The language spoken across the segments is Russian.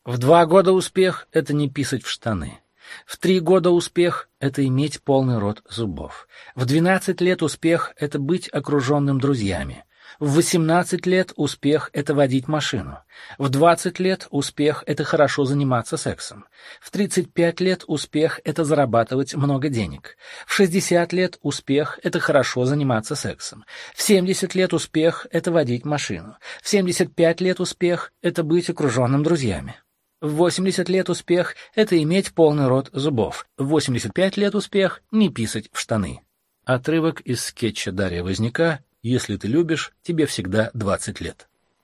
В 2 года успех — это не писать в штаны. В 3 года успех — это иметь полный рот зубов. В 12 лет успех — это быть окруженным друзьями. В 18 лет успех — это водить машину. В 20 лет успех — это хорошо заниматься сексом. В 35 лет успех — это зарабатывать много денег. В 60 лет успех — это хорошо заниматься сексом. В 70 лет успех — это водить машину. В 75 лет успех — это быть окруженным друзьями. В 80 лет успех — это иметь полный рот зубов. В 85 лет успех — не писать в штаны. Отрывок из скетча Дарья Возняка «Если ты любишь, тебе всегда 20 лет».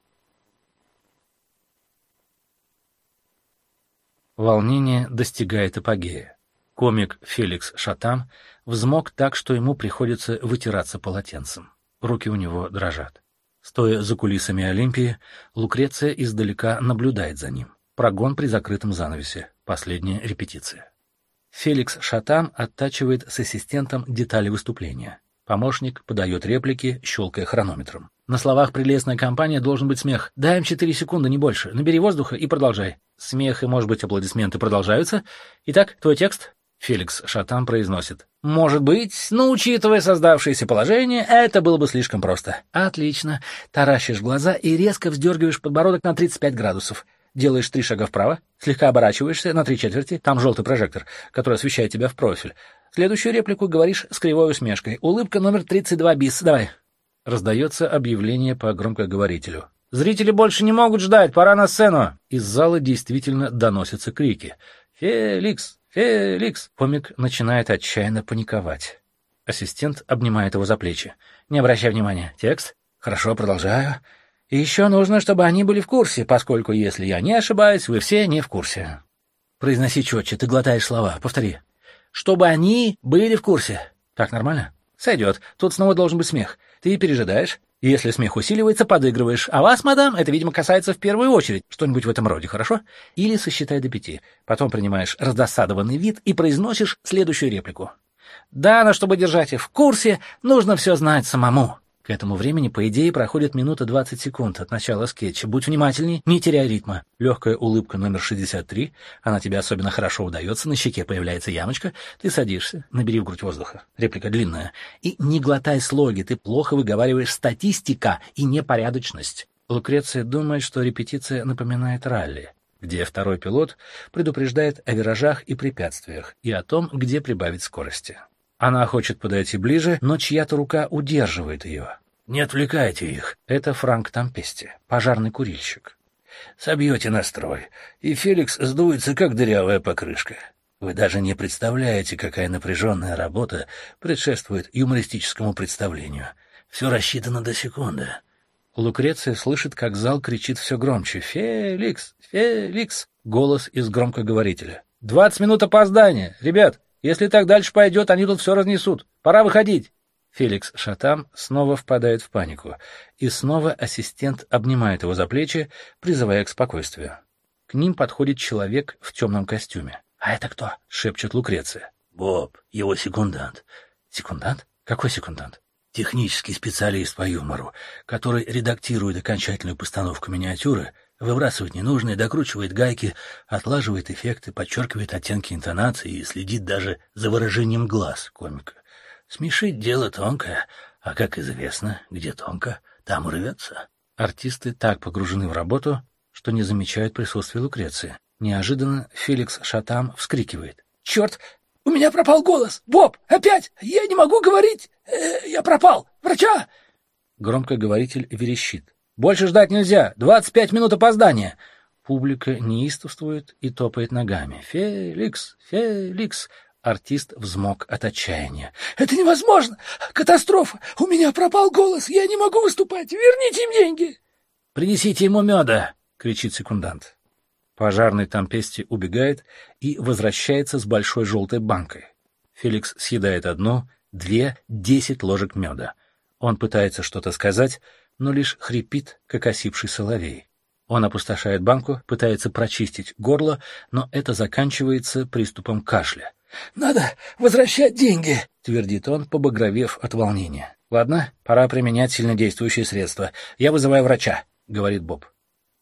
Волнение достигает апогея. Комик Феликс Шатам взмок так, что ему приходится вытираться полотенцем. Руки у него дрожат. Стоя за кулисами Олимпии, Лукреция издалека наблюдает за ним. Прогон при закрытом занавесе. Последняя репетиция. Феликс Шатам оттачивает с ассистентом детали выступления. Помощник подает реплики, щелкая хронометром. На словах «прелестная компания» должен быть смех. Дай им 4 секунды, не больше. Набери воздуха и продолжай. Смех и, может быть, аплодисменты продолжаются. Итак, твой текст? Феликс Шатам произносит. Может быть, но учитывая создавшееся положение, это было бы слишком просто. Отлично. Таращишь глаза и резко вздергиваешь подбородок на 35 градусов. Делаешь 3 шага вправо, слегка оборачиваешься на 3/4, там желтый прожектор, который освещает тебя в профиль. Следующую реплику говоришь с кривой усмешкой. Улыбка номер 32 бис. Давай. Раздается объявление по громкоговорителю. Зрители больше не могут ждать, пора на сцену. Из зала действительно доносятся крики. Феликс! Феликс! Комик начинает отчаянно паниковать. Ассистент обнимает его за плечи. Не обращай внимания. Текст? Хорошо, продолжаю. И еще нужно, чтобы они были в курсе, поскольку, если я не ошибаюсь, вы все не в курсе. Произноси четче, ты глотаешь слова. Повтори. Чтобы они были в курсе. Так нормально? Сойдет. Тут снова должен быть смех. Ты пережидаешь. Если смех усиливается, подыгрываешь. А вас, мадам, это, видимо, касается в первую очередь. Что-нибудь в этом роде, хорошо? Или сосчитай до 5. Потом принимаешь раздосадованный вид и произносишь следующую реплику. Да, но чтобы держать их в курсе, нужно все знать самому. К этому времени, по идее, проходит минута 20 секунд от начала скетча. Будь внимательней, не теряй ритма. Легкая улыбка номер 63. Она тебе особенно хорошо удается. На щеке появляется ямочка. Ты садишься, набери в грудь воздуха. Реплика длинная. И не глотай слоги. Ты плохо выговариваешь статистика и непорядочность. Лукреция думает, что репетиция напоминает ралли, где второй пилот предупреждает о виражах и препятствиях и о том, где прибавить скорости. Она хочет подойти ближе, но чья-то рука удерживает ее. «Не отвлекайте их». Это Франк Тампести, пожарный курильщик. «Собьете настрой, и Феликс сдуется, как дырявая покрышка. Вы даже не представляете, какая напряженная работа предшествует юмористическому представлению. Все рассчитано до секунды». Лукреция слышит, как зал кричит все громче. «Феликс! Феликс!» Голос из громкоговорителя. 20 минут опоздания! Ребят! Если так дальше пойдет, они тут все разнесут. Пора выходить. Феликс Шатам снова впадает в панику, и снова ассистент обнимает его за плечи, призывая к спокойствию. К ним подходит человек в темном костюме. «А это кто?» — шепчет Лукреция. «Боб, его секундант». «Секундант? Какой секундант?» «Технический специалист по юмору, который редактирует окончательную постановку миниатюры, выбрасывает ненужные, докручивает гайки, отлаживает эффекты, подчеркивает оттенки интонации и следит даже за выражением глаз комика. Смешить дело тонкое, а, как известно, где тонко, там рвется». Артисты так погружены в работу, что не замечают присутствия Лукреции. Неожиданно Феликс Шатам вскрикивает. «Черт! У меня пропал голос! Боб, опять! Я не могу говорить! Я пропал! Врача!» Громкоговоритель верещит. «Больше ждать нельзя! 25 минут опоздания!» Публика неистовствует и топает ногами. «Феликс! Феликс!» Артист взмок от отчаяния. «Это невозможно! Катастрофа! У меня пропал голос! Я не могу выступать! Верните им деньги!» «Принесите ему меда!» — кричит секундант. Пожарный Тампести убегает и возвращается с большой желтой банкой. Феликс съедает 1, 2, 10 ложек меда. Он пытается что-то сказать, но лишь хрипит, как осипший соловей. Он опустошает банку, пытается прочистить горло, но это заканчивается приступом кашля. «Надо возвращать деньги», — твердит он, побагровев от волнения. «Ладно, пора применять сильнодействующие средства. Я вызываю врача», — говорит Боб.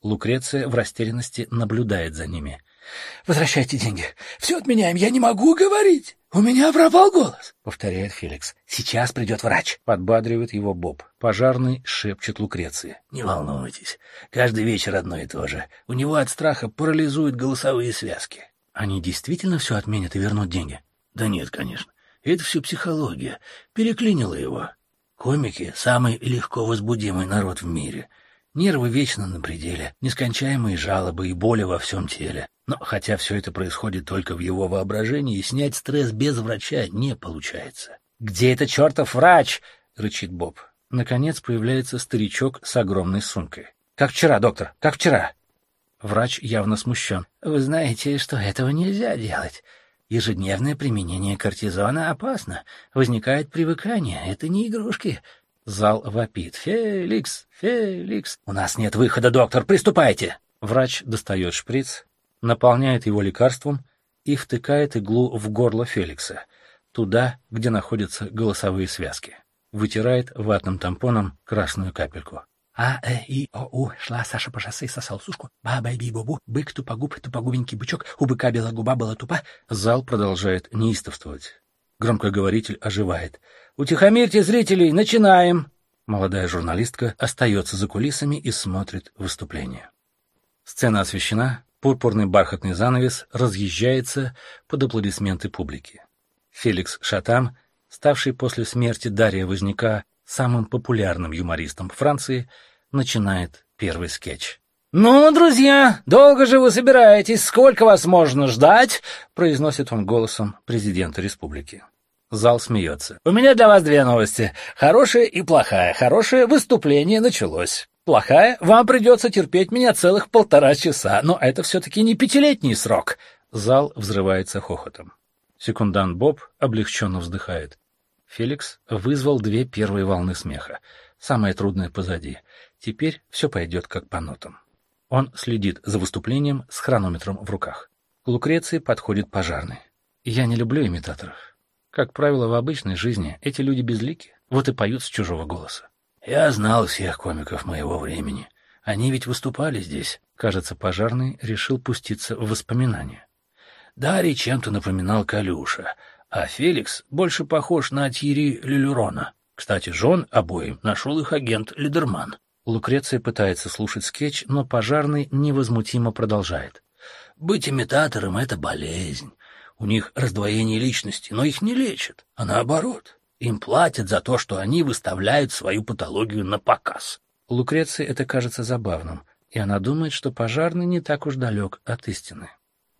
Лукреция в растерянности наблюдает за ними. «Возвращайте деньги. Все отменяем. Я не могу говорить. У меня пропал голос», — повторяет Феликс. «Сейчас придет врач», — подбадривает его Боб. Пожарный шепчет Лукреции. «Не волнуйтесь. Каждый вечер одно и то же. У него от страха парализуют голосовые связки». «Они действительно все отменят и вернут деньги?» «Да нет, конечно. Это все психология. Переклинило его. Комики — самый легко возбудимый народ в мире. Нервы вечно на пределе, нескончаемые жалобы и боли во всем теле. Но хотя все это происходит только в его воображении, снять стресс без врача не получается». «Где этот чертов врач?» — рычит Боб. Наконец появляется старичок с огромной сумкой. «Как вчера, доктор, как вчера?» Врач явно смущен. «Вы знаете, что этого нельзя делать. Ежедневное применение кортизона опасно. Возникает привыкание. Это не игрушки». Зал вопит. «Феликс! Феликс! У нас нет выхода, доктор! Приступайте!» Врач достает шприц, наполняет его лекарством и втыкает иглу в горло Феликса, туда, где находятся голосовые связки. Вытирает ватным тампоном красную капельку. А-э-и-о-у, шла Саша по шоссе, сосал сушку. Ба-ба-би-бу-бу, бык тупогуб, тупогубенький бычок, у быка белая губа была тупа. Зал продолжает неистовствовать. Громкоговоритель оживает. «Утихомирьте зрителей, начинаем!» Молодая журналистка остается за кулисами и смотрит выступление. Сцена освещена, пурпурный бархатный занавес разъезжается под аплодисменты публики. Феликс Шатам, ставший после смерти Дария Возняка самым популярным юмористом Франции, начинает первый скетч. «Ну, друзья, долго же вы собираетесь? Сколько вас можно ждать?» — произносит он голосом президента республики. Зал смеется. «У меня для вас две новости. Хорошая и плохая. Хорошее выступление началось. Плохая, вам придется терпеть меня целых 1,5 часа, но это все-таки не 5-летний срок». Зал взрывается хохотом. Секундант Боб облегченно вздыхает. Феликс вызвал 2 первые волны смеха. Самое трудное позади. Теперь все пойдет как по нотам. Он следит за выступлением с хронометром в руках. К Лукреции подходит пожарный. Я не люблю имитаторов. Как правило, в обычной жизни эти люди безлики, вот и поют с чужого голоса. «Я знал всех комиков моего времени. Они ведь выступали здесь». Кажется, пожарный решил пуститься в воспоминания. Дарий чем-то напоминал Калюша, а Феликс больше похож на Тьерри Лелюрона. Кстати, жен обоим нашел их агент Лидерман. Лукреция пытается слушать скетч, но пожарный невозмутимо продолжает. «Быть имитатором — это болезнь. У них раздвоение личности, но их не лечат, а наоборот. Им платят за то, что они выставляют свою патологию на показ». Лукреции это кажется забавным, и она думает, что пожарный не так уж далек от истины.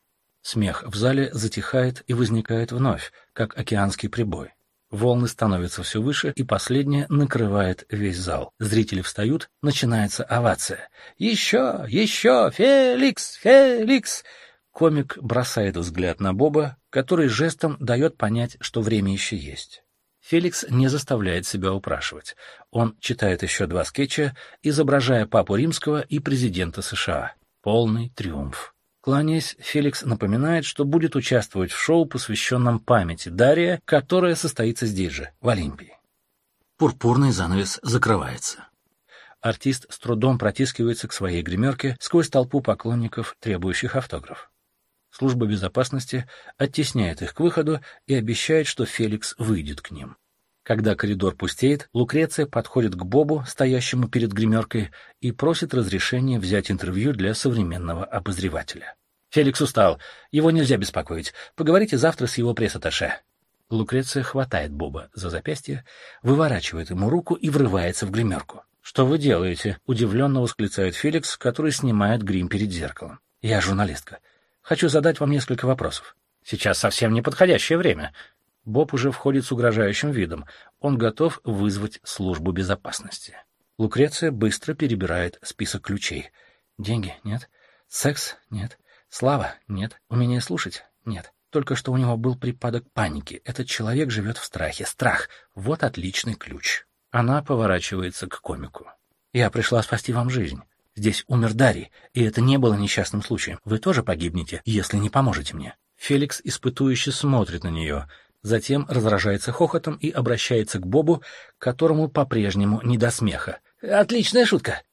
Смех в зале затихает и возникает вновь, как океанский прибой. Волны становятся все выше, и последняя накрывает весь зал. Зрители встают, начинается овация. «Еще! Еще! Феликс! Феликс!» Комик бросает взгляд на Боба, который жестом дает понять, что время еще есть. Феликс не заставляет себя упрашивать. Он читает еще 2 скетча, изображая папу Римского и президента США. Полный триумф. Кланяясь, Феликс напоминает, что будет участвовать в шоу, посвященном памяти Дария, которое состоится здесь же, в Олимпии. Пурпурный занавес закрывается. Артист с трудом протискивается к своей гримерке сквозь толпу поклонников, требующих автограф. Служба безопасности оттесняет их к выходу и обещает, что Феликс выйдет к ним. Когда коридор пустеет, Лукреция подходит к Бобу, стоящему перед гримеркой, и просит разрешения взять интервью для современного обозревателя. «Феликс устал. Его нельзя беспокоить. Поговорите завтра с его пресс-атташе». Лукреция хватает Боба за запястье, выворачивает ему руку и врывается в гримерку. «Что вы делаете?» — удивленно восклицает Феликс, который снимает грим перед зеркалом. «Я журналистка. Хочу задать вам несколько вопросов». «Сейчас совсем неподходящее время». Боб уже входит с угрожающим видом. Он готов вызвать службу безопасности. Лукреция быстро перебирает список ключей. Деньги? Нет. Секс? Нет. Слава? Нет. Умение слушать? Нет. Только что у него был припадок паники. Этот человек живет в страхе. Страх. Вот отличный ключ. Она поворачивается к комику. «Я пришла спасти вам жизнь. Здесь умер Дарий, и это не было несчастным случаем. Вы тоже погибнете, если не поможете мне». Феликс испытующе смотрит на нее, затем разражается хохотом и обращается к Бобу, которому по-прежнему не до смеха. «Отличная шутка.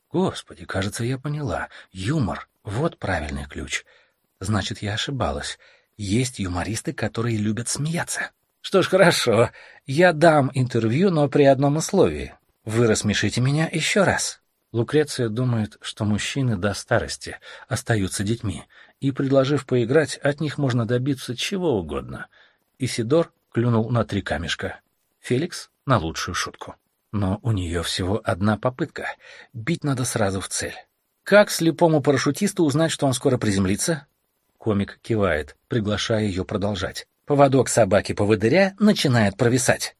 Господи, кажется, я поняла. Юмор — вот правильный ключ. Значит, я ошибалась. Есть юмористы, которые любят смеяться. Что ж, хорошо. Я дам интервью, но при одном условии. Вы рассмешите меня еще раз. Лукреция думает, что мужчины до старости остаются детьми, и, предложив поиграть, от них можно добиться чего угодно. Исидор клюнул на 3 камешка. Феликс — на лучшую шутку. Но у нее всего одна попытка. Бить надо сразу в цель. Как слепому парашютисту узнать, что он скоро приземлится? Комик кивает, приглашая ее продолжать. Поводок собаки-поводыря начинает провисать.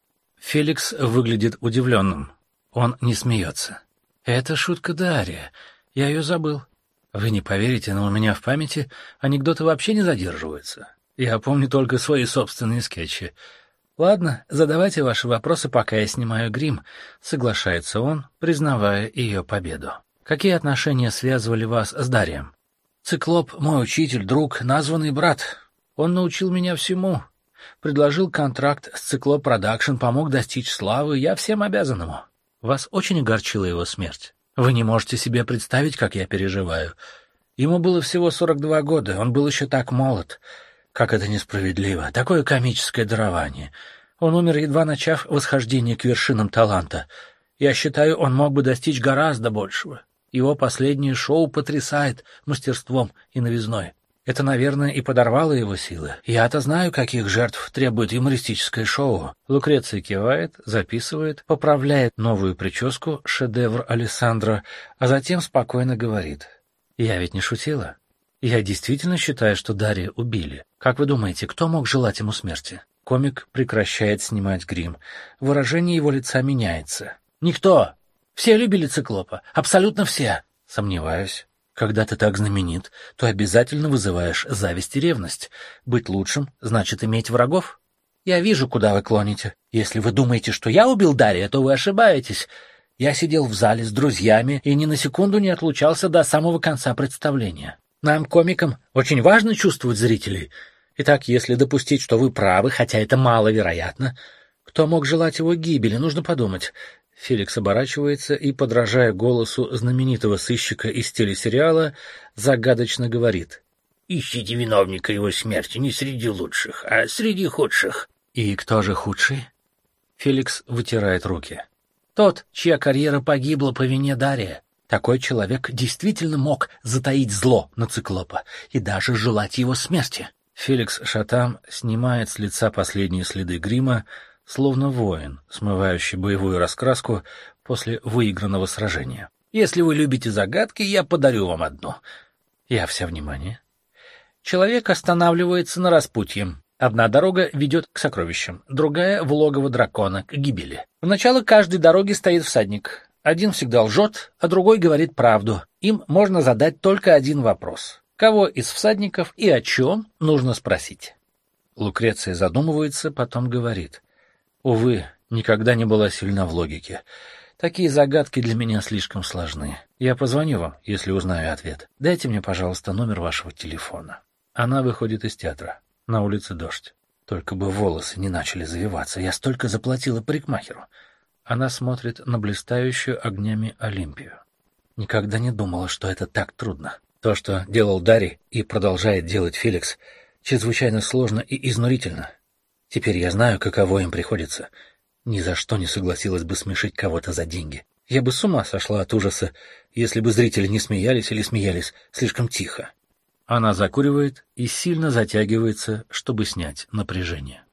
Феликс выглядит удивленным. Он не смеется. Это шутка Дарья. Я ее забыл. Вы не поверите, но у меня в памяти анекдоты вообще не задерживаются. Я помню только свои собственные скетчи. Ладно, задавайте ваши вопросы, пока я снимаю грим, соглашается он, признавая ее победу. Какие отношения связывали вас с Дарием? Циклоп — мой учитель, друг, названный брат. Он научил меня всему. Предложил контракт с Циклоп Продакшн, помог достичь славы, я всем обязан ему. Вас очень огорчила его смерть. Вы не можете себе представить, как я переживаю. Ему было всего 42 года, он был еще так молод. Как это несправедливо, такое комическое дарование. Он умер, едва начав восхождение к вершинам таланта. Я считаю, он мог бы достичь гораздо большего. Его последнее шоу потрясает мастерством и новизной. Это, наверное, и подорвало его силы. Я-то знаю, каких жертв требует юмористическое шоу. Лукреция кивает, записывает, поправляет новую прическу, шедевр Алессандро, а затем спокойно говорит. Я ведь не шутила. Я действительно считаю, что Дария убили. Как вы думаете, кто мог желать ему смерти? Комик прекращает снимать грим. Выражение его лица меняется. Никто. Все любили Циклопа. Абсолютно все. Сомневаюсь. Когда ты так знаменит, то обязательно вызываешь зависть и ревность. Быть лучшим значит иметь врагов. Я вижу, куда вы клоните. Если вы думаете, что я убил Дария, то вы ошибаетесь. Я сидел в зале с друзьями и ни на секунду не отлучался до самого конца представления. Нам, комикам, очень важно чувствовать зрителей. Итак, если допустить, что вы правы, хотя это маловероятно, кто мог желать его гибели, нужно подумать. Феликс оборачивается и, подражая голосу знаменитого сыщика из телесериала, загадочно говорит. «Ищите виновника его смерти не среди лучших, а среди худших». «И кто же худший?» Феликс вытирает руки. «Тот, чья карьера погибла по вине Дария. Такой человек действительно мог затаить зло на Циклопа и даже желать его смерти». Феликс Шатам снимает с лица последние следы грима, словно воин, смывающий боевую раскраску после выигранного сражения. «Если вы любите загадки, я подарю вам одну». Я вся внимание. Человек останавливается на распутье. Одна дорога ведет к сокровищам, другая — в логово дракона, к гибели. В начало каждой дороги стоит всадник. Один всегда лжет, а другой говорит правду. Им можно задать только один вопрос. Кого из всадников и о чем нужно спросить? Лукреция задумывается, потом говорит. Увы, никогда не была сильна в логике. Такие загадки для меня слишком сложны. Я позвоню вам, если узнаю ответ. Дайте мне, пожалуйста, номер вашего телефона. Она выходит из театра. На улице дождь. Только бы волосы не начали завиваться. Я столько заплатила парикмахеру. Она смотрит на блистающую огнями Олимпию. Никогда не думала, что это так трудно. То, что делал Дарий и продолжает делать Феликс, чрезвычайно сложно и изнурительно. Теперь я знаю, каково им приходится. Ни за что не согласилась бы смешить кого-то за деньги. Я бы с ума сошла от ужаса, если бы зрители не смеялись или смеялись слишком тихо. Она закуривает и сильно затягивается, чтобы снять напряжение.